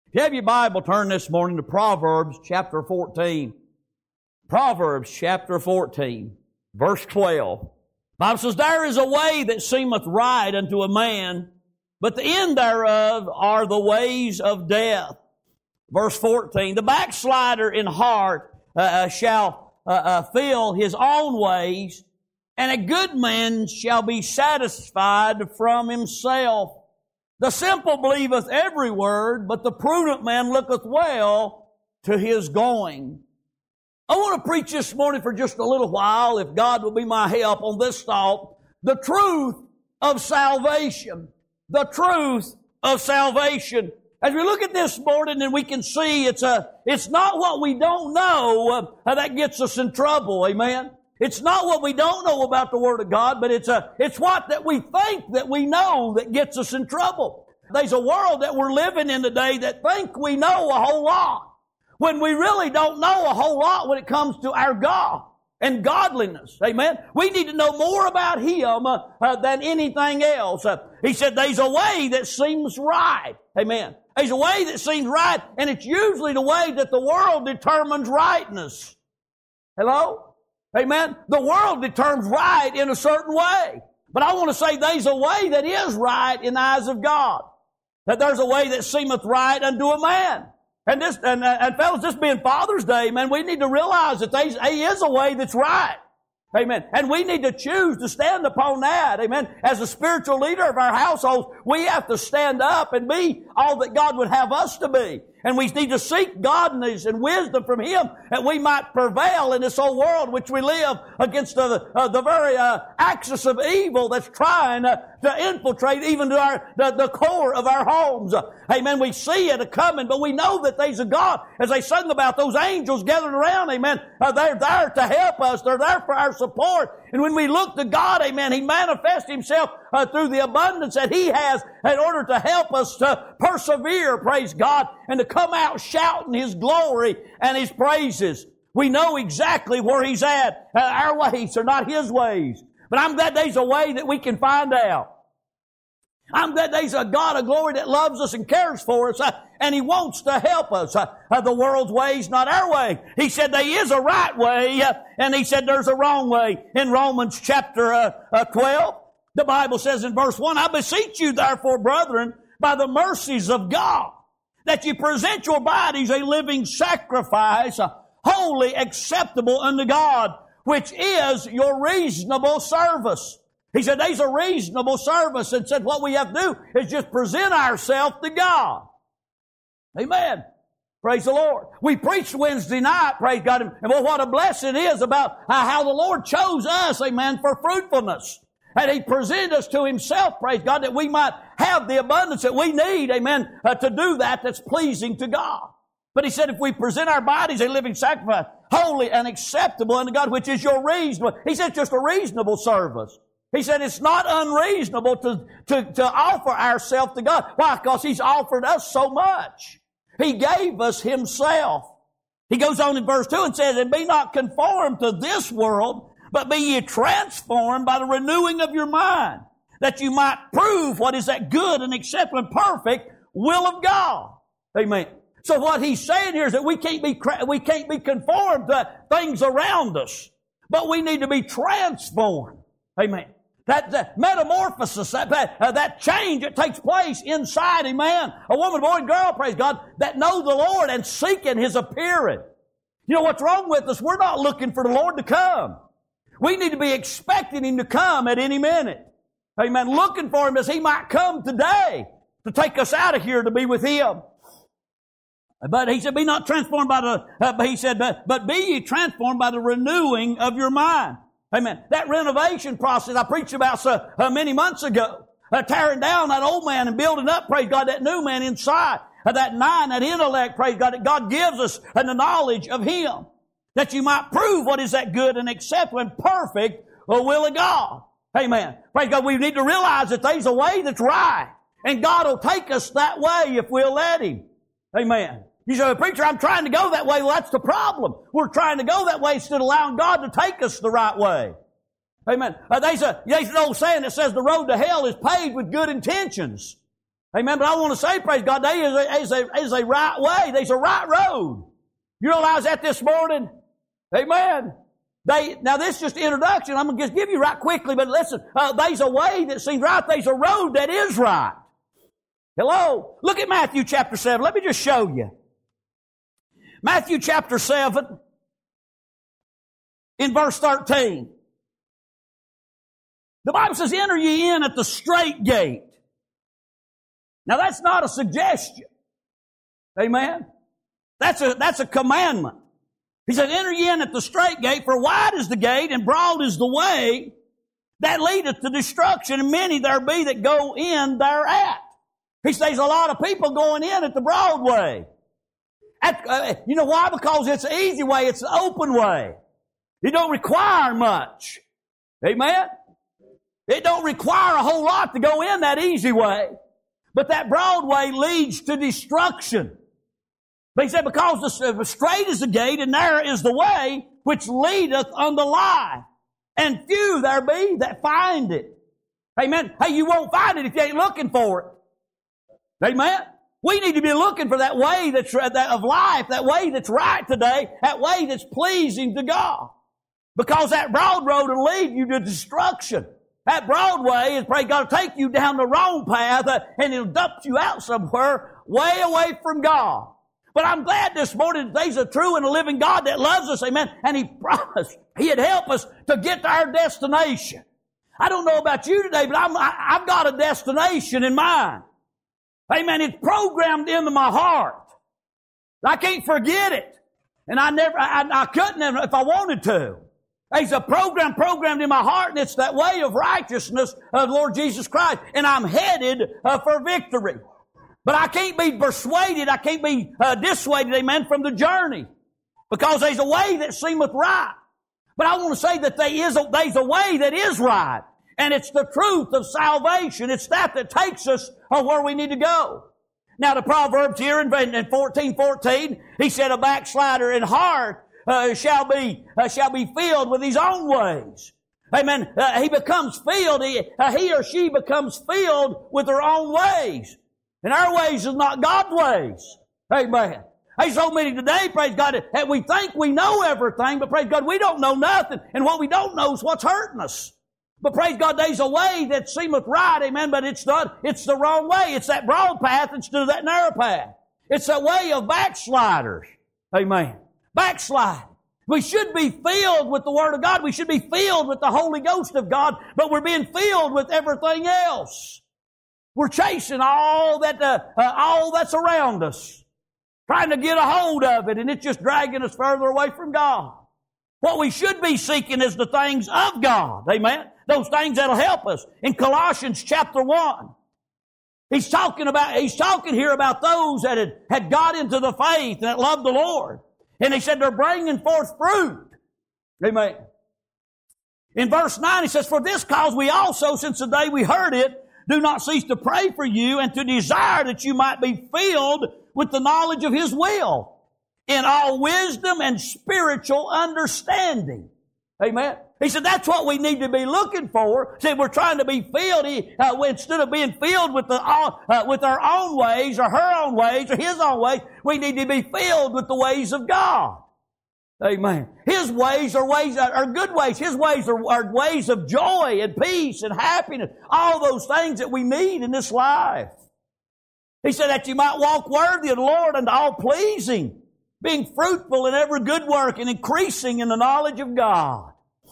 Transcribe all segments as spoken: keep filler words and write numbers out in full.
If you have your Bible, turn this morning to Proverbs chapter fourteen. Proverbs chapter fourteen, verse twelve. The Bible says, there is a way that seemeth right unto a man, but the end thereof are the ways of death. Verse fourteen, the backslider in heart uh, shall uh, uh, fill his own ways, and a good man shall be satisfied from himself. The simple believeth every word, but the prudent man looketh well to his going. I want to preach this morning for just a little while, if God will be my help, on this thought: the truth of salvation. The truth of salvation. As we look at this morning, and we can see it's a, it's not what we don't know uh, that gets us in trouble. Amen. It's not what we don't know about the Word of God, but it's a, it's what that we think that we know that gets us in trouble. There's a world that we're living in today that think we know a whole lot, when we really don't know a whole lot when it comes to our God and godliness. Amen. We need to know more about Him uh, uh, than anything else. Uh, he said there's a way that seems right. Amen. There's a way that seems right, and it's usually the way that the world determines rightness. Hello? Amen. The world determines right in a certain way. But I want to say there's a way that is right in the eyes of God. That there's a way that seemeth right unto a man. And this, and, and fellas, this being Father's Day, man, we need to realize that there is a way that's right. Amen. And we need to choose to stand upon that. Amen. As a spiritual leader of our households, we have to stand up and be all that God would have us to be. And we need to seek godliness and wisdom from Him, that we might prevail in this old world which we live against the, uh, the very uh, axis of evil that's trying uh, to infiltrate even to our, the, the core of our homes. Uh, amen. We see it coming, but we know that there's a God. As they sung about those angels gathered around, amen, uh, they're there to help us. They're there for our support. And when we look to God, amen, He manifests Himself uh, through the abundance that He has in order to help us to persevere, praise God, and to come out shouting His glory and His praises. We know exactly where He's at. Uh, our ways are not His ways. But I'm glad there's a way that we can find out. I'm glad there's a God of glory that loves us and cares for us, uh, and He wants to help us. Uh, uh, the world's way is not our way. He said there is a right way, uh, and He said there's a wrong way. In Romans chapter uh, uh, twelve, the Bible says in verse one, I beseech you therefore, brethren, by the mercies of God, that you present your bodies a living sacrifice, uh, wholly acceptable unto God, which is your reasonable service. He said there's a reasonable service, and said what we have to do is just present ourselves to God. Amen. Praise the Lord. We preached Wednesday night, praise God, and well, what a blessing it is about how the Lord chose us, amen, for fruitfulness. And He presented us to Himself, praise God, that we might have the abundance that we need, amen, uh, to do that that's pleasing to God. But He said if we present our bodies a living sacrifice, holy and acceptable unto God, which is your reasonable, He said just a reasonable service. He said it's not unreasonable to, to, to offer ourselves to God. Why? Because He's offered us so much. He gave us Himself. He goes on in verse two and says, and be not conformed to this world, but be ye transformed by the renewing of your mind, that you might prove what is that good and acceptable and perfect will of God. Amen. So what He's saying here is that we can't be, we can't be conformed to things around us, but we need to be transformed. Amen. That, that metamorphosis, that, that, uh, that change that takes place inside a man, a woman, boy, and girl, praise God, that know the Lord and seeking His appearing. You know what's wrong with us? We're not looking for the Lord to come. We need to be expecting Him to come at any minute. Amen. Looking for Him as He might come today to take us out of here to be with Him. But He said, be not transformed by the, uh, but He said, but, but be ye transformed by the renewing of your mind. Amen. That renovation process I preached about so uh, many months ago, uh, tearing down that old man and building up, praise God, that new man inside, uh, that mind, that intellect, praise God, that God gives us uh, the knowledge of Him, that you might prove what is that good and acceptable and perfect uh, will of God. Amen. Praise God. We need to realize that there's a way that's right, and God will take us that way if we'll let Him. Amen. You say, preacher, I'm trying to go that way. Well, that's the problem. We're trying to go that way instead of allowing God to take us the right way. Amen. Uh, there's, a, there's an old saying that says the road to hell is paved with good intentions. Amen. But I want to say, praise God, there is a, is a, is a right way. There's a right road. You realize that this morning? Amen. They, now this is just introduction. I'm going to just give you right quickly, but listen, uh, there's a way that seems right. There's a road that is right. Hello? Look at Matthew chapter seven. Let me just show you. Matthew chapter seven, in verse thirteen. The Bible says, enter ye in at the strait gate. Now that's not a suggestion. Amen? That's a, that's a commandment. He said, enter ye in at the strait gate, for wide is the gate and broad is the way that leadeth to destruction, and many there be that go in thereat. He says a lot of people going in at the broad way. At, uh, you know why? Because it's an easy way. It's an open way. It don't require much. Amen? It don't require a whole lot to go in that easy way. But that broad way leads to destruction. But he said, because the straight is the gate and narrow is the way which leadeth unto life, and few there be that find it. Amen. Hey, you won't find it if you ain't looking for it. Amen. We need to be looking for that way that's that of life, that way that's right today, that way that's pleasing to God. Because that broad road will lead you to destruction. That broad way is probably got to take you down the wrong path, uh, and it'll dump you out somewhere way away from God. But I'm glad this morning that there's a true and a living God that loves us, amen, and He promised He'd help us to get to our destination. I don't know about you today, but I'm, I, I've got a destination in mind. Amen. It's programmed into my heart. I can't forget it. And I never, I, I couldn't if I wanted to. There's a program programmed in my heart, and it's that way of righteousness of Lord Jesus Christ. And I'm headed uh, for victory. But I can't be persuaded, I can't be uh, dissuaded, amen, from the journey. Because there's a way that seemeth right. But I want to say that there is a, there's a way that is right. And it's the truth of salvation. It's that that takes us uh, where we need to go. Now the Proverbs here in, in fourteen fourteen, he said, a backslider in heart uh, shall be uh, shall be filled with his own ways. Amen. Uh, he becomes filled, he, uh, he or she becomes filled with their own ways. And our ways is not God's ways. Amen. There's so many today, praise God, that we think we know everything, but praise God, we don't know nothing. And what we don't know is what's hurting us. But praise God, there's a way that seemeth right, amen, but it's not, it's the wrong way. It's that broad path instead of that narrow path. It's that way of backsliders. Amen. Backslide. We should be filled with the Word of God. We should be filled with the Holy Ghost of God, but we're being filled with everything else. We're chasing all that, uh, uh, all that's around us, trying to get a hold of it, and it's just dragging us further away from God. What we should be seeking is the things of God. Amen. Those things that'll help us. In Colossians chapter one, he's talking about, he's talking here about those that had, had got into the faith and that loved the Lord. And he said they're bringing forth fruit. Amen. In verse nine, he says, for this cause we also, since the day we heard it, do not cease to pray for you and to desire that you might be filled with the knowledge of His will in all wisdom and spiritual understanding. Amen. He said that's what we need to be looking for. He said we're trying to be filled, uh, instead of being filled with, the, uh, with our own ways or her own ways or His own ways, we need to be filled with the ways of God. Amen. His ways are ways are good ways. His ways are, are ways of joy and peace and happiness. All those things that we need in this life. He said that you might walk worthy of the Lord and all pleasing, being fruitful in every good work and increasing in the knowledge of God.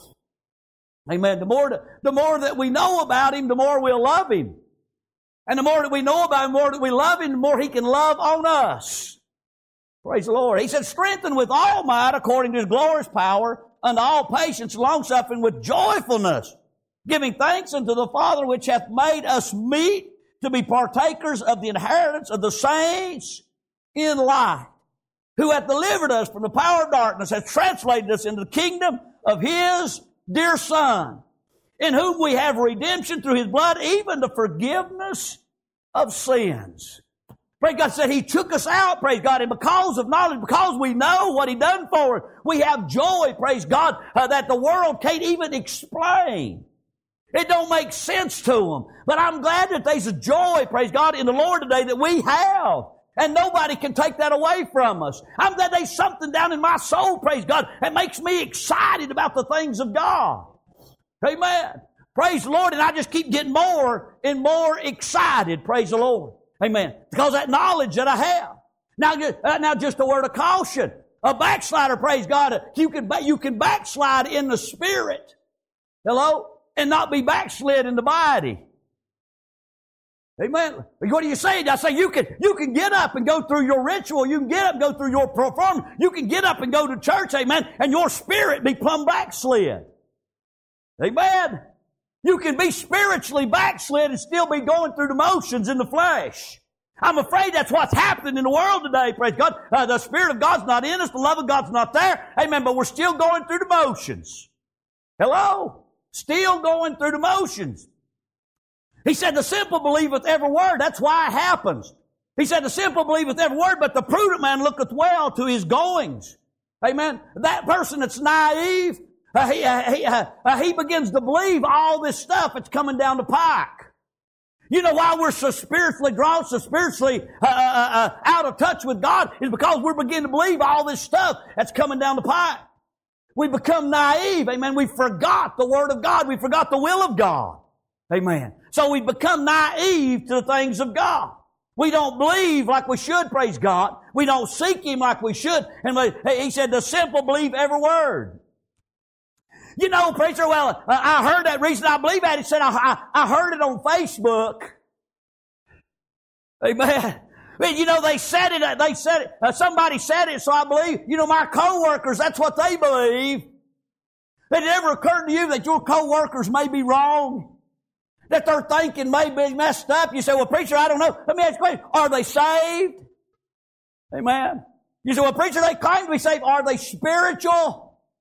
Amen. The more, the more that we know about Him, the more we'll love Him. And the more that we know about Him, the more that we love Him, the more He can love on us. Praise the Lord. He said, strengthen with all might according to His glorious power unto all patience and longsuffering with joyfulness, giving thanks unto the Father which hath made us meet to be partakers of the inheritance of the saints in light, who hath delivered us from the power of darkness, hath translated us into the kingdom of His dear Son, in whom we have redemption through His blood, even the forgiveness of sins. Praise God, said He took us out, praise God, and because of knowledge, because we know what He done for us, we have joy, praise God, uh, that the world can't even explain. It don't make sense to them. But I'm glad that there's a joy, praise God, in the Lord today that we have. And nobody can take that away from us. I'm glad there's something down in my soul, praise God, that makes me excited about the things of God. Amen. Praise the Lord. And I just keep getting more and more excited, praise the Lord. Amen. Because of that knowledge that I have. Now, uh, now just a word of caution. A backslider, praise God, you can, you can backslide in the spirit. Hello? And not be backslid in the body. Amen. What are you saying? I say you can, you can get up and go through your ritual. You can get up and go through your performance. You can get up and go to church, amen, and your spirit be plumb backslid. Amen. You can be spiritually backslid and still be going through the motions in the flesh. I'm afraid that's what's happening in the world today, praise God. Uh, the Spirit of God's not in us. The love of God's not there. Amen. But we're still going through the motions. Hello? Still going through the motions. He said, the simple believeth every word. That's why it happens. He said, the simple believeth every word, but the prudent man looketh well to his goings. Amen. That person that's naive, uh, he, uh, he, uh, uh, he begins to believe all this stuff that's coming down the pike. You know why we're so spiritually drawn, so spiritually uh, uh, uh, out of touch with God is because we're beginning to believe all this stuff that's coming down the pike. We become naive. Amen. We forgot the Word of God. We forgot the will of God. Amen. So we become naive to the things of God. We don't believe like we should, praise God. We don't seek Him like we should. And we, He said, the simple believe every word. You know, preacher, well, I heard that recently. I believe that. He said, I, I, I heard it on Facebook. Amen. You know, they said it, they said it, uh, somebody said it, so I believe, you know, my co-workers, that's what they believe. Did it ever occur to you that your co-workers may be wrong? That their thinking may be messed up? You say, well, preacher, I don't know. Let me ask you a question. Are they saved? Amen. You say, well, preacher, they claim to be saved. Are they spiritual?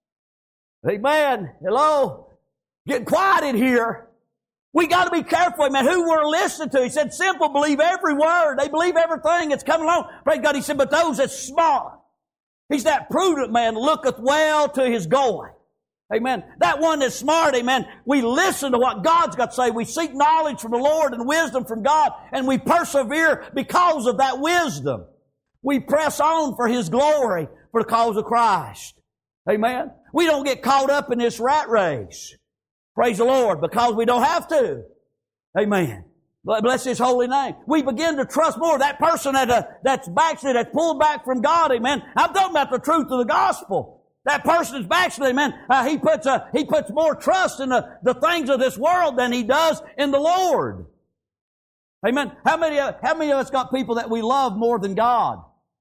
Amen. Hello. Getting quiet in here. We got to be careful, man, who we're listening to. He said, simple believe every word. They believe everything that's coming along. Praise God. He said, but those that smart. He's that prudent man looketh well to his going. Amen. That one that's smart, amen. We listen to what God's got to say. We seek knowledge from the Lord and wisdom from God, and we persevere because of that wisdom. We press on for His glory for the cause of Christ. Amen. We don't get caught up in this rat race. Praise the Lord, because we don't have to. Amen. Bless His holy name. We begin to trust more. That person that, uh, that's backslid, that's pulled back from God, amen. I'm talking about the truth of the gospel. That person is backslid, amen. Uh, he puts uh, he puts more trust in the, the things of this world than he does in the Lord. Amen. How many, uh, how many of us got people that we love more than God?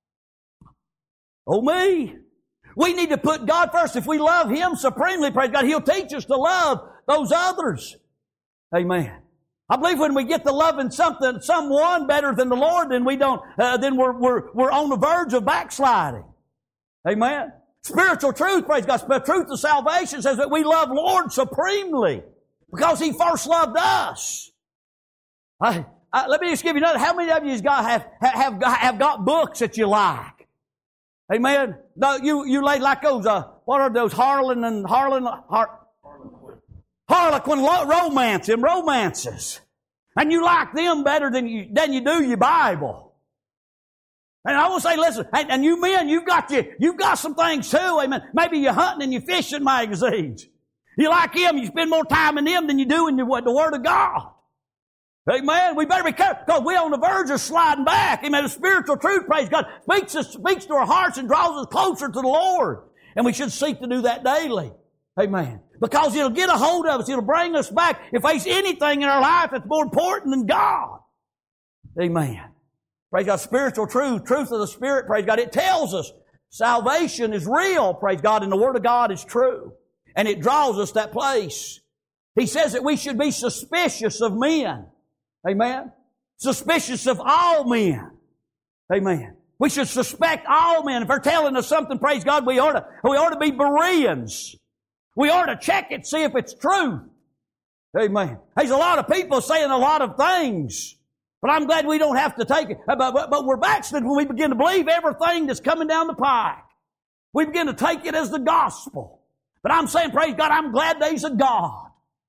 Oh, me. We need to put God first. If we love Him supremely, praise God, He'll teach us to love those others. Amen. I believe when we get to loving something, someone better than the Lord, then we don't, uh, then we're, we're, we're on the verge of backsliding. Amen. Spiritual truth, praise God, the truth of salvation says that we love Lord supremely because He first loved us. I, I, let me just give you another. How many of you got, have, have, have got books that you like? Amen. No, you, you lay like those, uh, what are those Harlan and Harlan, Har, Harlequin romance, them romances. And you like them better than you, than you do your Bible. And I will say, listen, and, and you men, you've got you, you've got some things too, amen. Maybe you're hunting and you're fishing magazines. You like them, you spend more time in them than you do in the, the Word of God. Amen. We better be careful because we're on the verge of sliding back. Amen. The spiritual truth, praise God, speaks, us, speaks to our hearts and draws us closer to the Lord. And we should seek to do that daily. Amen. Because it'll get a hold of us. It'll bring us back. If there's anything in our life that's more important than God. Amen. Praise God. Spiritual truth, truth of the Spirit, praise God. It tells us salvation is real, praise God, and the Word of God is true. And it draws us that place. He says that we should be suspicious of men. Amen. Suspicious of all men. Amen. We should suspect all men. If they're telling us something, praise God, we ought to, we ought to be Bereans. We ought to check it, see if it's true. Amen. There's a lot of people saying a lot of things. But I'm glad we don't have to take it. But, but, but we're backslid when we begin to believe everything that's coming down the pike. We begin to take it as the gospel. But I'm saying, praise God, I'm glad there's a God.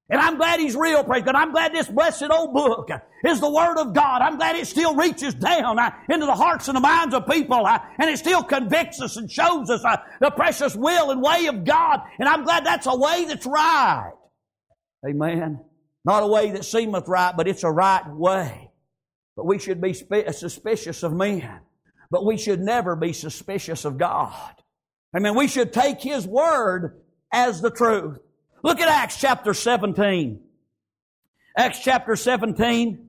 And I'm glad He's real, praise God. I'm glad this blessed old book is the Word of God. I'm glad it still reaches down uh, into the hearts and the minds of people, uh, and it still convicts us and shows us uh, the precious will and way of God. And I'm glad that's a way that's right. Amen. Not a way that seemeth right, but it's a right way. But we should be suspicious of men. But we should never be suspicious of God. Amen. We should take His Word as the truth. Look at Acts chapter seventeen. Acts chapter seventeen,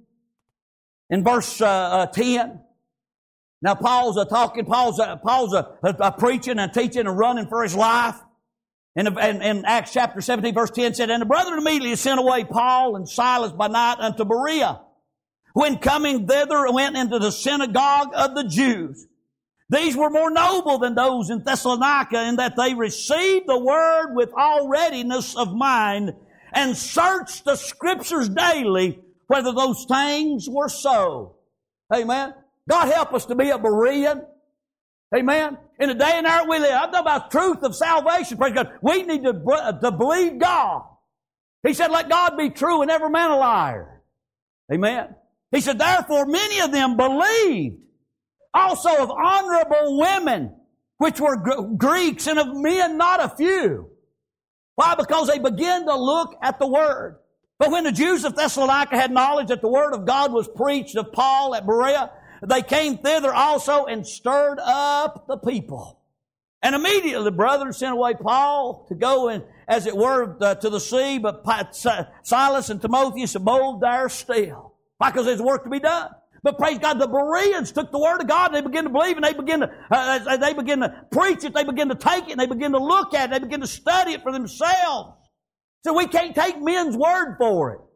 in verse uh, uh, ten. Now Paul's uh, talking, Paul's, uh, Paul's uh, uh, preaching and teaching and running for his life. And in, in Acts chapter seventeen, verse ten said, And the brethren immediately sent away Paul and Silas by night unto Berea. When coming thither, went into the synagogue of the Jews. These were more noble than those in Thessalonica, in that they received the word with all readiness of mind, and searched the Scriptures daily whether those things were so. Amen. God help us to be a Berean. Amen. In the day and hour we live, I'm talking about truth of salvation. Praise God. We need to, to believe God. He said, let God be true and every man a liar. Amen. He said, therefore many of them believed. Also of honorable women, which were Greeks, and of men not a few. Why? Because they began to look at the Word. But when the Jews of Thessalonica had knowledge that the Word of God was preached of Paul at Berea, they came thither also and stirred up the people. And immediately the brethren sent away Paul to go in, as it were, uh, to the sea, but Silas and Timotheus abode there still. Why? Because there's work to be done. But praise God, the Bereans took the Word of God and they began to believe and they began to, uh, they began to preach it, they began to take it, and they began to look at it, they began to study it for themselves. So we can't take men's word for it.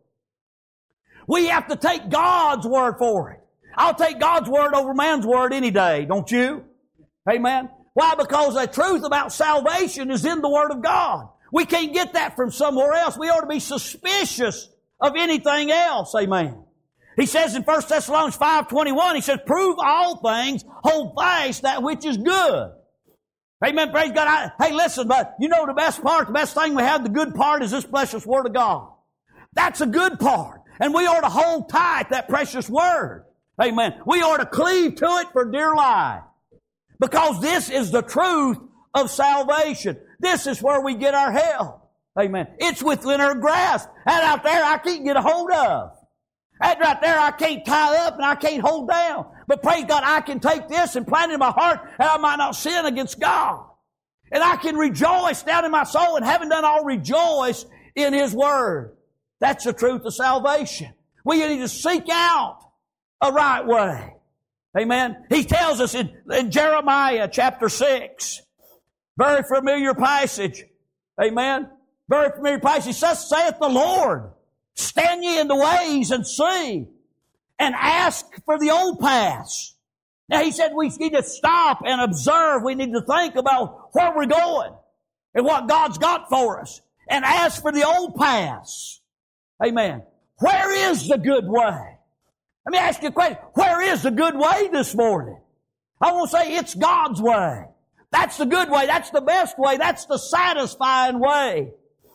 We have to take God's word for it. I'll take God's word over man's word any day, don't you? Amen. Why? Because the truth about salvation is in the Word of God. We can't get that from somewhere else. We ought to be suspicious of anything else. Amen. He says in First Thessalonians five twenty-one, he says, prove all things, hold fast that which is good. Amen. Praise God. I, hey, listen, but you know the best part, the best thing we have, the good part is this precious Word of God. That's a good part. And we ought to hold tight that precious Word. Amen. We ought to cleave to it for dear life. Because this is the truth of salvation. This is where we get our help. Amen. It's within our grasp. That out there I can't get a hold of. That right there I can't tie up and I can't hold down. But praise God, I can take this and plant it in my heart and I might not sin against God. And I can rejoice down in my soul, and having done all, rejoice in His Word. That's the truth of salvation. We need to seek out a right way. Amen. He tells us in, in Jeremiah chapter six, very familiar passage. Amen. Very familiar passage. Thus saith the Lord, stand ye in the ways and see, and ask for the old paths. Now he said we need to stop and observe. We need to think about where we're going and what God's got for us, and ask for the old paths. Amen. Where is the good way? Let me ask you a question. Where is the good way this morning? I won't say it's God's way. That's the good way. That's the best way. That's the satisfying way.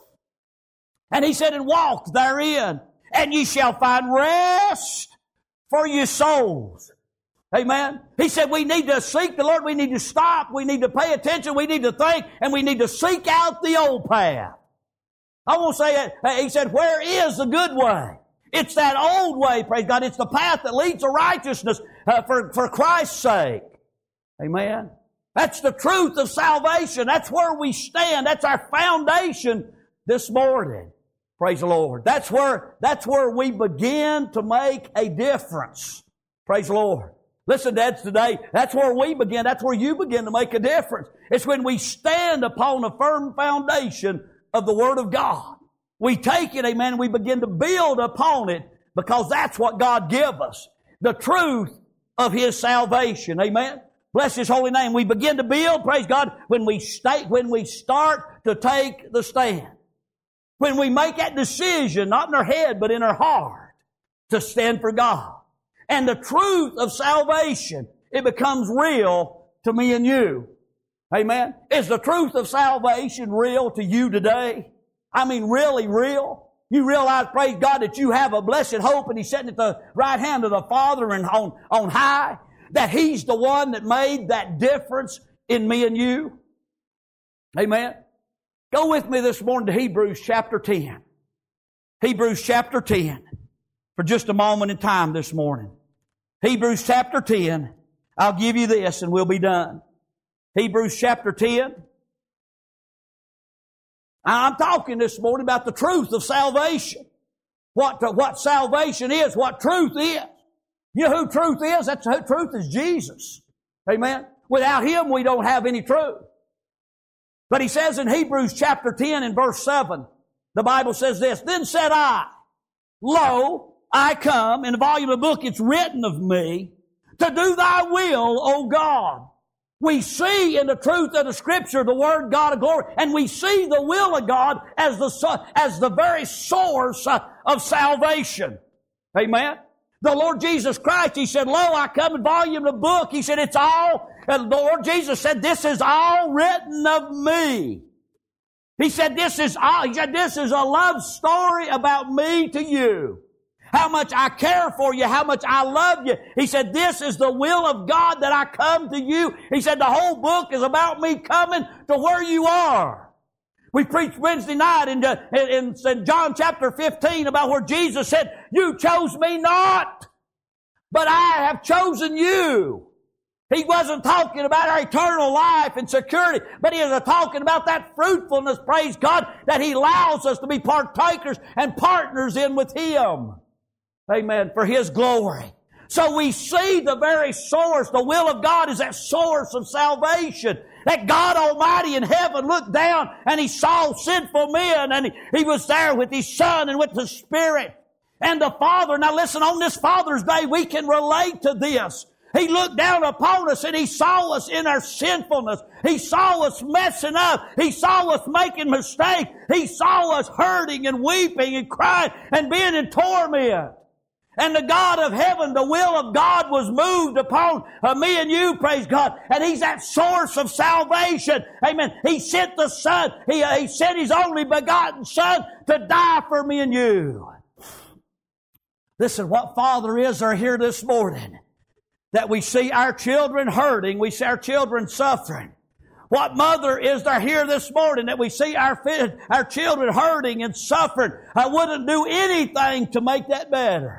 And he said, and walk therein, and ye shall find rest for your souls. Amen. He said we need to seek the Lord. We need to stop. We need to pay attention. We need to think, and we need to seek out the old path. I won't say it. He said, where is the good way? It's that old way, praise God. It's the path that leads to righteousness uh, for, for Christ's sake. Amen. That's the truth of salvation. That's where we stand. That's our foundation this morning. Praise the Lord. That's where, that's where we begin to make a difference. Praise the Lord. Listen, dads, today, that's where we begin. That's where you begin to make a difference. It's when we stand upon a firm foundation of the Word of God. We take it, amen, and we begin to build upon it, because that's what God give us. The truth of His salvation. Amen. Bless His holy name. We begin to build, praise God, when we stay, when we start to take the stand. When we make that decision, not in our head, but in our heart, to stand for God. And the truth of salvation, it becomes real to me and you. Amen. Is the truth of salvation real to you today? I mean, really real? You realize, praise God, that you have a blessed hope and He's sitting at the right hand of the Father and on, on high, that He's the one that made that difference in me and you. Amen. Go with me this morning to Hebrews chapter ten. Hebrews chapter ten. For just a moment in time this morning. Hebrews chapter ten. I'll give you this and we'll be done. Hebrews chapter ten. I'm talking this morning about the truth of salvation. What, what salvation is, what truth is. You know who truth is? That's who truth is, Jesus. Amen. Without Him, we don't have any truth. But he says in Hebrews chapter ten and verse seven, the Bible says this, Then said I, Lo, I come, in the volume of the book it's written of me, to do Thy will, O God. We see in the truth of the Scripture the Word God of glory, and we see the will of God as the, as the very source of salvation. Amen. The Lord Jesus Christ, He said, Lo, I come in volume of the book. He said, it's all, and the Lord Jesus said, this is all written of me. He said, this is all, He said, this is a love story about me to you. How much I care for you, how much I love you. He said, this is the will of God that I come to you. He said, the whole book is about me coming to where you are. We preached Wednesday night in, in, in John chapter fifteen about where Jesus said, you chose me not, but I have chosen you. He wasn't talking about our eternal life and security, but He was talking about that fruitfulness, praise God, that He allows us to be partakers and partners in with Him. Amen. For His glory. So we see the very source, the will of God is that source of salvation. That God Almighty in heaven looked down and He saw sinful men and He, he was there with His Son and with the Spirit and the Father. Now listen, on this Father's Day we can relate to this. He looked down upon us and He saw us in our sinfulness. He saw us messing up. He saw us making mistakes. He saw us hurting and weeping and crying and being in torment. And the God of heaven, the will of God was moved upon uh, me and you, praise God. And He's that source of salvation. Amen. He sent the Son. He, uh, he sent His only begotten Son to die for me and you. Listen, what father is there here this morning that we see our children hurting, we see our children suffering? What mother is there here this morning that we see our, our children hurting and suffering? I wouldn't do anything to make that better.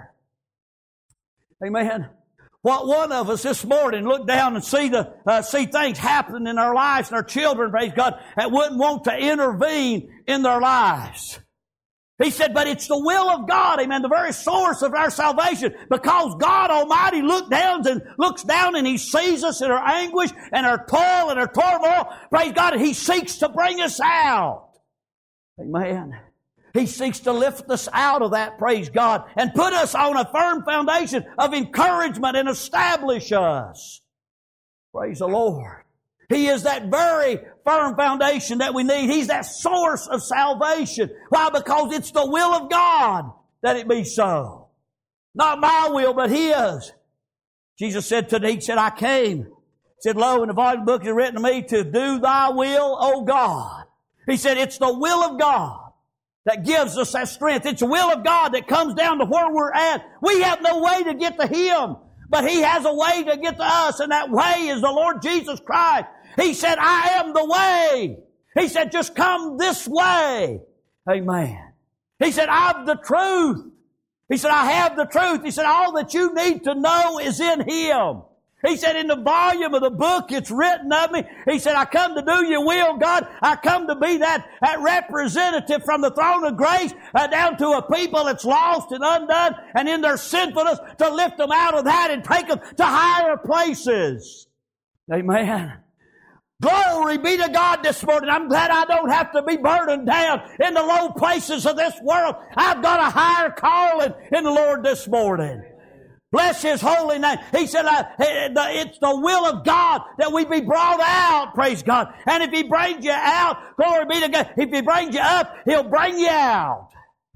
Amen. What one of us this morning look down and see the uh, see things happening in our lives and our children, praise God, that wouldn't want to intervene in their lives. He said, but it's the will of God, amen, the very source of our salvation, because God Almighty look down and looks down and He sees us in our anguish and our toil and our turmoil, praise God, and He seeks to bring us out. Amen. He seeks to lift us out of that, praise God, and put us on a firm foundation of encouragement and establish us. Praise the Lord. He is that very firm foundation that we need. He's that source of salvation. Why? Because it's the will of God that it be so. Not my will, but His. Jesus said today, He said, I came. He said, Lo, in the volume of the book is written to me to do Thy will, O God. He said, it's the will of God that gives us that strength. It's the will of God that comes down to where we're at. We have no way to get to Him, but He has a way to get to us, and that way is the Lord Jesus Christ. He said, I am the way. He said, just come this way. Amen. He said, I'm the truth. He said, I have the truth. He said, all that you need to know is in Him. He said, in the volume of the book, it's written of me. He said, I come to do your will, God. I come to be that, that representative from the throne of grace uh, down to a people that's lost and undone and in their sinfulness, to lift them out of that and take them to higher places. Amen. Glory be to God this morning. I'm glad I don't have to be burdened down in the low places of this world. I've got a higher calling in the Lord this morning. Bless His holy name. He said, uh, it's the will of God that we be brought out, praise God. And if He brings you out, glory be to God. If He brings you up, He'll bring you out.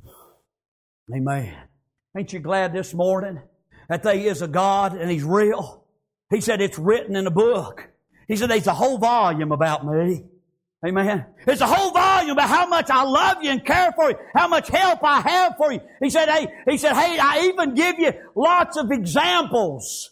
Amen. Ain't you glad this morning that there is a God and He's real? He said, it's written in the book. He said, there's a whole volume about me. Amen. It's a whole volume about how much I love you and care for you, how much help I have for you. He said, hey, he said, hey, I even give you lots of examples.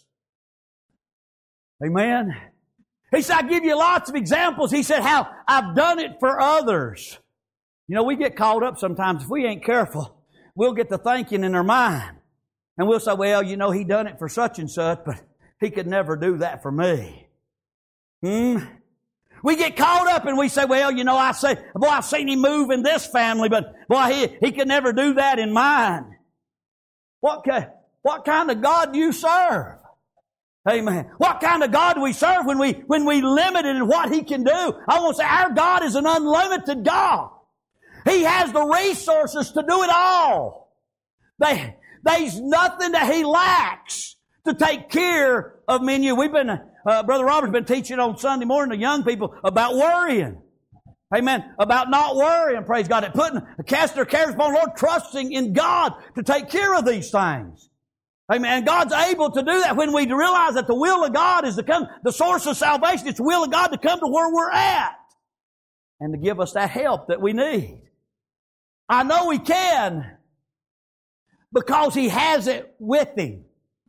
Amen. He said, I give you lots of examples. He said, how I've done it for others. You know, we get caught up sometimes. If we ain't careful, we'll get to thinking in our mind. And we'll say, well, you know, he done it for such and such, but he could never do that for me. Hmm? We get caught up and we say, well, you know, I say, boy, I've seen him move in this family, but boy, he, he could never do that in mine. What, what kind of God do you serve? Amen. What kind of God do we serve when we, when we limit it in what He can do? I want to say our God is an unlimited God. He has the resources to do it all. They, there's nothing that He lacks to take care of me and you. We've been, uh, Brother Robert's been teaching on Sunday morning to young people about worrying. Amen. About not worrying, praise God. That putting, cast their cares upon the Lord, trusting in God to take care of these things. Amen. And God's able to do that when we realize that the will of God is to come, the source of salvation, it's the will of God to come to where we're at and to give us that help that we need. I know He can because He has it with Him.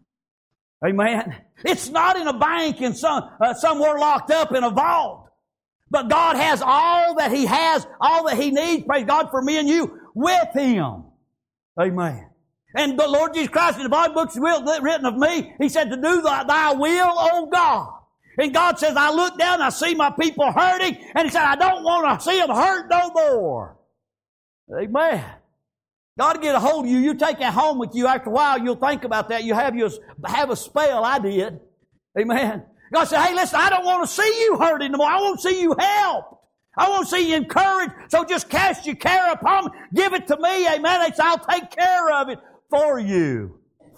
Amen. It's not in a bank in some, uh, somewhere locked up in a vault. But God has all that He has, all that He needs, praise God, for me and you with Him. Amen. And the Lord Jesus Christ in the Bible books written of me, He said to do thy, thy will, O God. And God says, I look down and I see my people hurting, and He said, I don't want to see them hurt no more. Amen. God will get a hold of you. You take that home with you. After a while, you'll think about that. You have, your, have a spell. I did. Amen. God said, hey, listen, I don't want to see you hurt anymore. I want to see you helped. I want to see you encouraged. So just cast your care upon me. Give it to me. Amen. He said, I'll take care of it for you.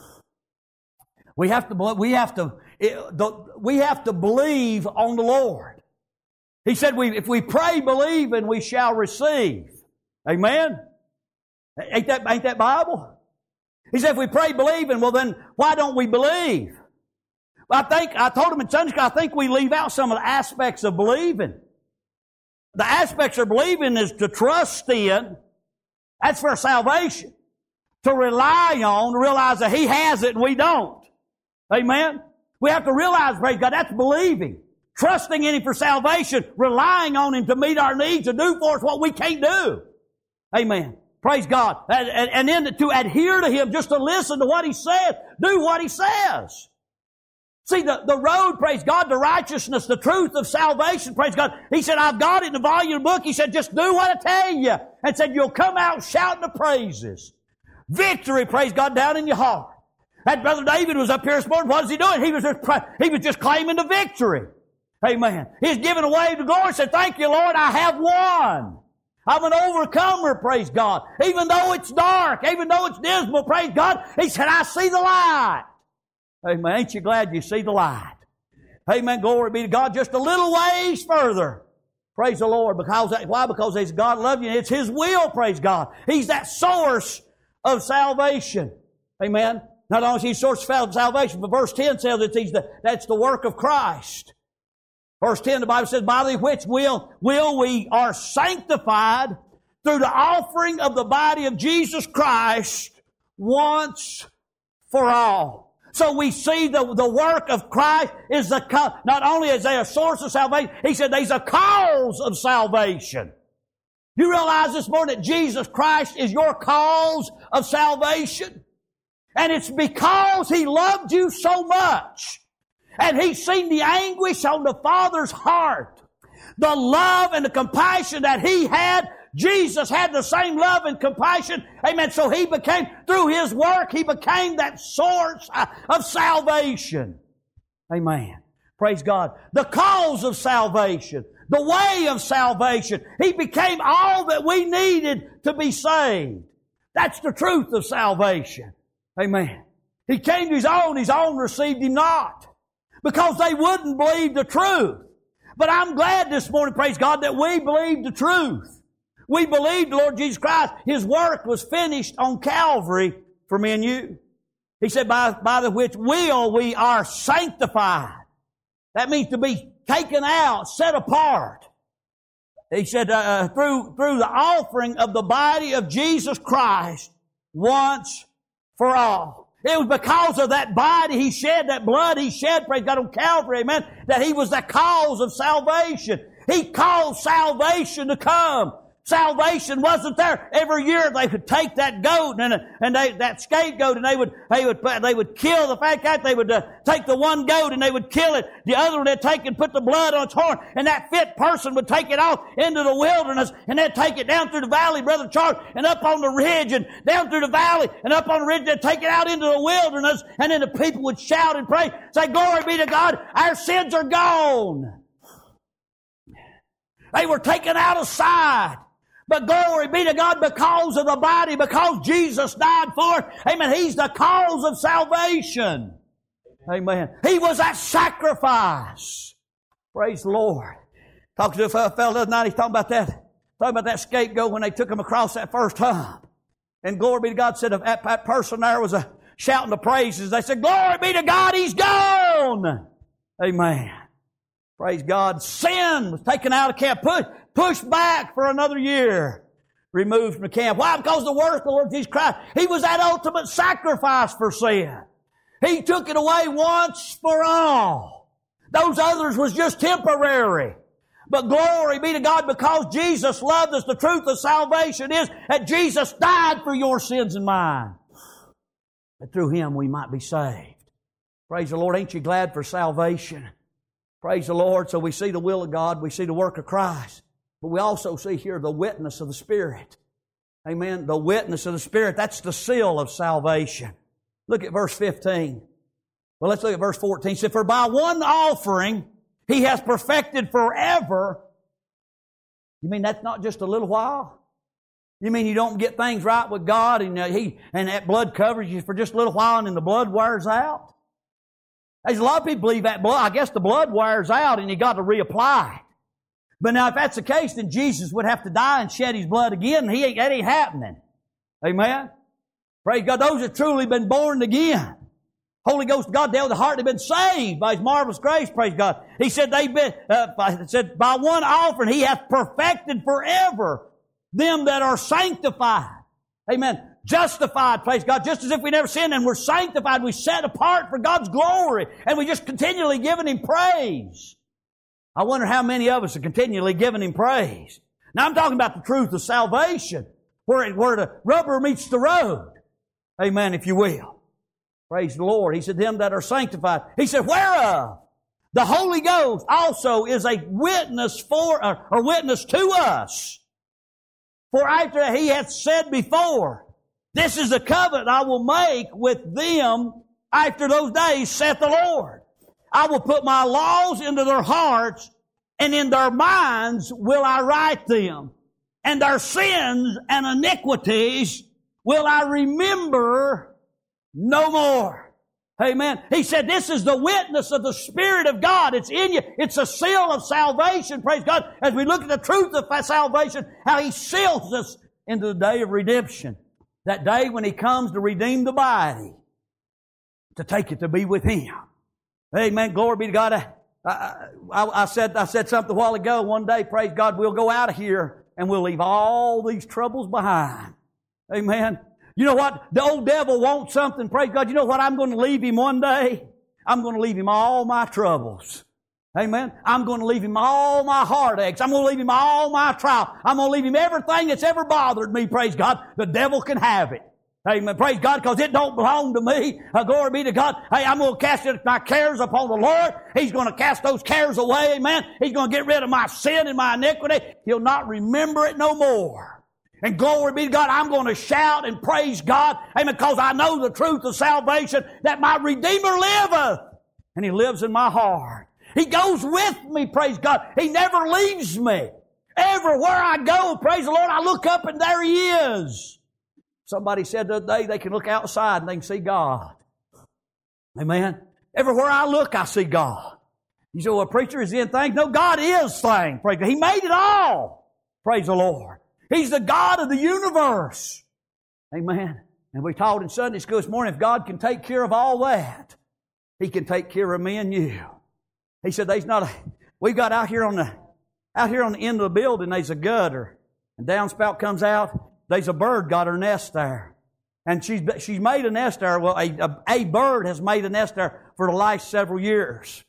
We have to, we have to, we have to believe on the Lord. He said, we, if we pray, believing, we shall receive. Amen. Ain't that, ain't that Bible? He said, if we pray, believing, well then, why don't we believe? I think, I told him in Sunday school, I think we leave out some of the aspects of believing. The aspects of believing is to trust in. That's for salvation. To rely on, to realize that He has it and we don't. Amen? We have to realize, praise God, that's believing. Trusting in Him for salvation. Relying on Him to meet our needs, to do for us what we can't do. Amen. Praise God. And, and, and then to adhere to Him, just to listen to what He says. Do what He says. See, the, the road, praise God, to righteousness, the truth of salvation, praise God. He said, I've got it in the volume of the book. He said, just do what I tell you. And said, you'll come out shouting the praises. Victory, praise God, down in your heart. That Brother David was up here this morning. What was he doing? He was just, he was just claiming the victory. Amen. He's giving away the glory. He said, thank you, Lord, I have won. I'm an overcomer, praise God. Even though it's dark, even though it's dismal, praise God. He said, I see the light. Amen. Ain't you glad you see the light? Amen. Glory be to God. Just a little ways further. Praise the Lord. Because why? Because He's God loving you. It's His will, praise God. He's that source of salvation. Amen. Not only is He the source of salvation, but verse ten says that he's the, that's the work of Christ. Verse ten, the Bible says, by the which will, will we are sanctified through the offering of the body of Jesus Christ once for all. So we see the, the work of Christ is the, not only is there a source of salvation, He said there's a cause of salvation. You realize this morning that Jesus Christ is your cause of salvation? And it's because He loved you so much. And He's seen the anguish on the Father's heart. The love and the compassion that He had, Jesus had the same love and compassion. Amen. So He became, through His work, He became that source of salvation. Amen. Praise God. The cause of salvation. The way of salvation. He became all that we needed to be saved. That's the truth of salvation. Amen. He came to His own, His own received Him not. Because they wouldn't believe the truth. But I'm glad this morning, praise God, that we believe the truth. We believe the Lord Jesus Christ, His work was finished on Calvary for me and you. He said, by, by the which will we are sanctified. That means to be taken out, set apart. he said, uh, through, through the offering of the body of Jesus Christ once for all. It was because of that body He shed, that blood He shed, praise God, on Calvary, amen, that He was the cause of salvation. He caused salvation to come. Salvation wasn't there. Every year they would take that goat and, and they, that scapegoat, and they would, they would, they would kill the fat cat. They would uh, take the one goat and they would kill it. The other one they'd take and put the blood on its horn, and that fit person would take it off into the wilderness, and they'd take it down through the valley, Brother Charles, and up on the ridge, and down through the valley, and up on the ridge. They'd take it out into the wilderness, and then the people would shout and pray, say, "Glory be to God, our sins are gone." They were taken out of sight. But glory be to God, because of the body, because Jesus died for it. Amen. He's the cause of salvation. Amen. He was that sacrifice. Praise the Lord. Talking to a fellow the other night, he's talking about that, talking about that scapegoat when they took him across that first hump. And glory be to God, said if that, that person there was a, shouting the praises, they said, "Glory be to God, He's gone." Amen. Praise God. Sin was taken out of camp, pushed, pushed back for another year, removed from the camp. Why? Because the work of the Lord Jesus Christ, He was that ultimate sacrifice for sin. He took it away once for all. Those others was just temporary. But glory be to God, because Jesus loved us, the truth of salvation is that Jesus died for your sins and mine. That through Him we might be saved. Praise the Lord. Ain't you glad for salvation? Praise the Lord. So we see the will of God. We see the work of Christ. But we also see here the witness of the Spirit. Amen. The witness of the Spirit. That's the seal of salvation. Look at verse fifteen. Well, let's look at verse fourteen. It said, "For by one offering He has perfected forever." You mean that's not just a little while? You mean you don't get things right with God and uh, He and that blood covers you for just a little while and then the blood wears out? There's a lot of people believe that blood, I guess the blood wears out and you got to reapply it. But now if that's the case, then Jesus would have to die and shed His blood again, and he ain't, that ain't happening. Amen? Praise God. Those that truly been born again. Holy Ghost of God, they have the heart, they've been saved by His marvelous grace, praise God. He said they've been, uh, said, by one offering He hath perfected forever them that are sanctified. Amen. Justified, praise God, just as if we never sinned, and we're sanctified, we set apart for God's glory, and we just continually giving Him praise. I wonder how many of us are continually giving Him praise. Now I'm talking about the truth of salvation, where, it, where the rubber meets the road. Amen, if you will. Praise the Lord. He said, them that are sanctified. He said, whereof the Holy Ghost also is a witness for, or, or witness to us. For after He hath said before, this is the covenant I will make with them after those days, saith the Lord. I will put my laws into their hearts, and in their minds will I write them. And their sins and iniquities will I remember no more. Amen. He said this is the witness of the Spirit of God. It's in you. It's a seal of salvation. Praise God. As we look at the truth of salvation, how He seals us into the day of redemption. That day when He comes to redeem the body, to take it to be with Him. Amen. Glory be to God. I, I, I, said, I said something a while ago. One day, praise God, we'll go out of here and we'll leave all these troubles behind. Amen. You know what? The old devil wants something. Praise God. You know what? I'm going to leave him one day. I'm going to leave him all my troubles. Amen. I'm going to leave him all my heartaches. I'm going to leave him all my trial. I'm going to leave him everything that's ever bothered me. Praise God. The devil can have it. Amen. Praise God, because it don't belong to me. Uh, glory be to God. Hey, I'm going to cast my cares upon the Lord. He's going to cast those cares away. Amen. He's going to get rid of my sin and my iniquity. He'll not remember it no more. And glory be to God, I'm going to shout and praise God. Amen. Because I know the truth of salvation, that my Redeemer liveth. And He lives in my heart. He goes with me, praise God. He never leaves me. Everywhere I go, praise the Lord, I look up and there He is. Somebody said the other day they can look outside and they can see God. Amen. Everywhere I look, I see God. You say, well, a preacher is in things. No, God is things. Praise God. He made it all. Praise the Lord. He's the God of the universe. Amen. And we taught in Sunday school this morning, if God can take care of all that, He can take care of me and you. He said, "There's not a." We got out here on the Out here on the end of the building, there's a gutter. And downspout comes out, there's a bird got her nest there. And she's, she's made a nest there. Well, a, a, a bird has made a nest there for the last several years.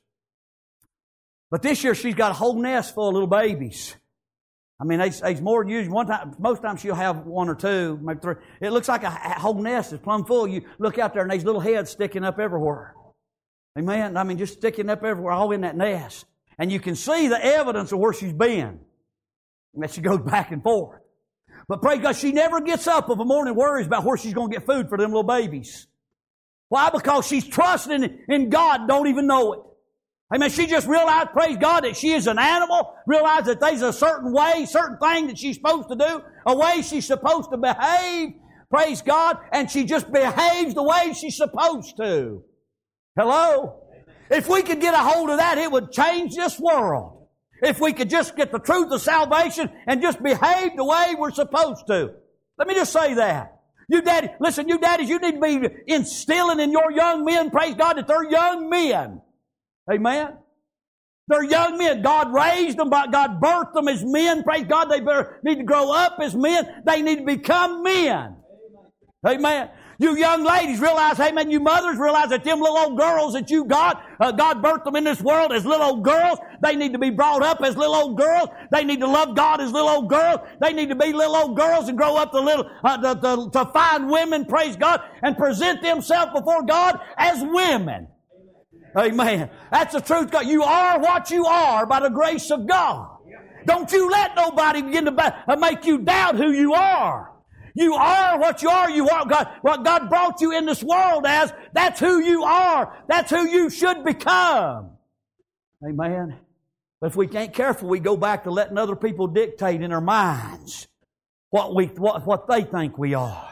But this year she's got a whole nest full of little babies. I mean, there's, there's more than usual. One time, most times she'll have one or two, maybe three. It looks like a, a whole nest is plumb full. You look out there and there's little heads sticking up everywhere. Amen? I mean, just sticking up everywhere, all in that nest. And you can see the evidence of where she's been. And that she goes back and forth. But praise God, she never gets up of a morning and worries about where she's going to get food for them little babies. Why? Because she's trusting in God, don't even know it. Amen. She just realized, praise God, that she is an animal, realized that there's a certain way, certain thing that she's supposed to do, a way she's supposed to behave, praise God, and she just behaves the way she's supposed to. Hello? If we could get a hold of that, it would change this world. If we could just get the truth of salvation and just behave the way we're supposed to. Let me just say that. You daddy, listen, you daddies, you need to be instilling in your young men, praise God, that they're young men. Amen? They're young men. God raised them, but God birthed them as men. Praise God, they better need to grow up as men. They need to become men. Amen. You young ladies realize, amen, you mothers realize that them little old girls that you got, uh, God birthed them in this world as little old girls. They need to be brought up as little old girls. They need to love God as little old girls. They need to be little old girls and grow up to little, uh, to, to, to fine women, praise God, and present themselves before God as women. Amen. That's the truth, God. You are what you are by the grace of God. Don't you let nobody begin to make you doubt who you are. You are what you are. You are God. What God brought you in this world as, that's who you are. That's who you should become. Amen. But if we ain't careful, we go back to letting other people dictate in our minds what we, what, what they think we are.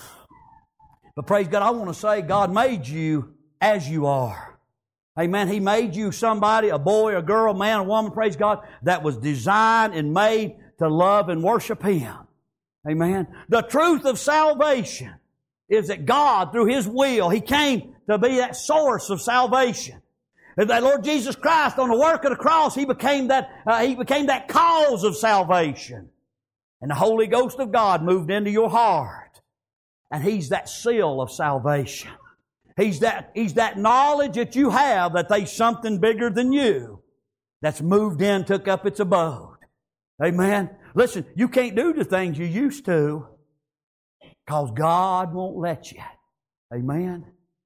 But praise God, I want to say God made you as you are. Amen. He made you somebody, a boy, a girl, a man, a woman, praise God, that was designed and made to love and worship Him. Amen. The truth of salvation is that God, through His will, He came to be that source of salvation. That Lord Jesus Christ, on the work of the cross, He became that, uh, He became that cause of salvation. And the Holy Ghost of God moved into your heart. And He's that seal of salvation. He's that, he's that knowledge that you have that there's something bigger than you that's moved in, took up its abode. Amen. Listen, you can't do the things you used to because God won't let you. Amen.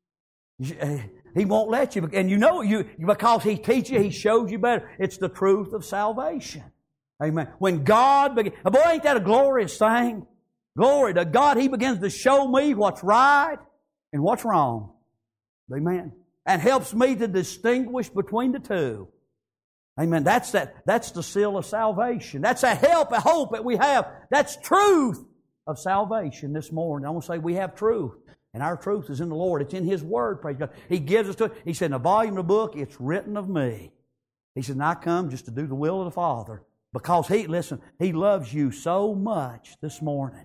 He won't let you. And you know, you because He teaches you, He shows you better. It's the truth of salvation. Amen. When God begins, boy, ain't that a glorious thing? Glory to God. He begins to show me what's right and what's wrong. Amen. And helps me to distinguish between the two. Amen. That's that, that's the seal of salvation. That's a help, a hope that we have. That's truth of salvation this morning. I want to say we have truth. And our truth is in the Lord. It's in His Word, praise God. He gives us to it. He said, in a volume of the book, it's written of me. He said, and I come just to do the will of the Father. Because He, listen, He loves you so much this morning.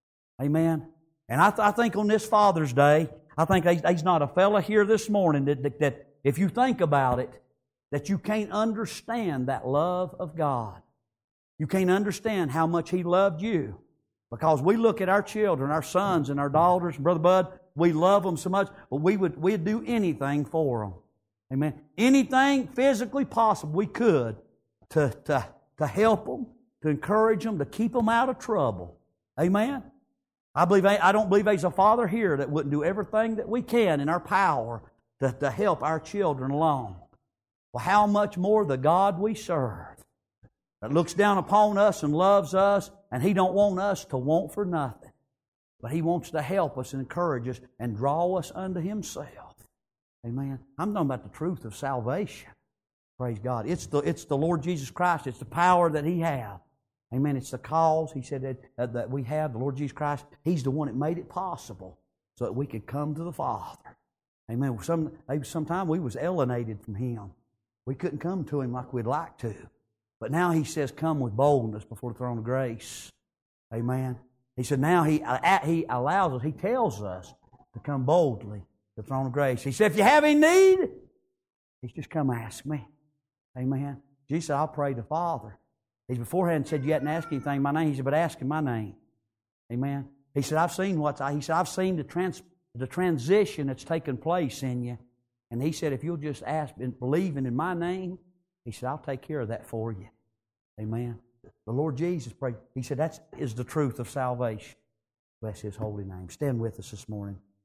Amen. And I, th- I think on this Father's Day, I think there's not a fella here this morning that, that, that if you think about it, that you can't understand that love of God. You can't understand how much He loved you. Because we look at our children, our sons and our daughters, Brother Bud, we love them so much, but we would we'd do anything for them. Amen. Anything physically possible we could to, to, to help them, to encourage them, to keep them out of trouble. Amen. I believe I don't believe there's a father here that wouldn't do everything that we can in our power to, to help our children along. Well, how much more the God we serve that looks down upon us and loves us, and He don't want us to want for nothing. But He wants to help us and encourage us and draw us unto Himself. Amen. I'm talking about the truth of salvation. Praise God. It's the, it's the Lord Jesus Christ. It's the power that He has. Amen. It's the cause, He said, that, uh, that we have, the Lord Jesus Christ. He's the one that made it possible so that we could come to the Father. Amen. Some, sometimes we was alienated from Him. We couldn't come to Him like we'd like to. But now He says, come with boldness before the throne of grace. Amen. He said, now He, uh, he allows us, He tells us to come boldly to the throne of grace. He said, if you have any need, He just come ask me. Amen. Jesus said, I'll pray to the Father. He beforehand said, you hadn't asked anything in my name. He said, but ask in my name. Amen. He said, I've seen what's, he said, I've seen the trans, the transition that's taken place in you. And he said, if you'll just ask and believing in my name, he said, I'll take care of that for you. Amen. The Lord Jesus prayed. He said, that is the truth of salvation. Bless His holy name. Stand with us this morning.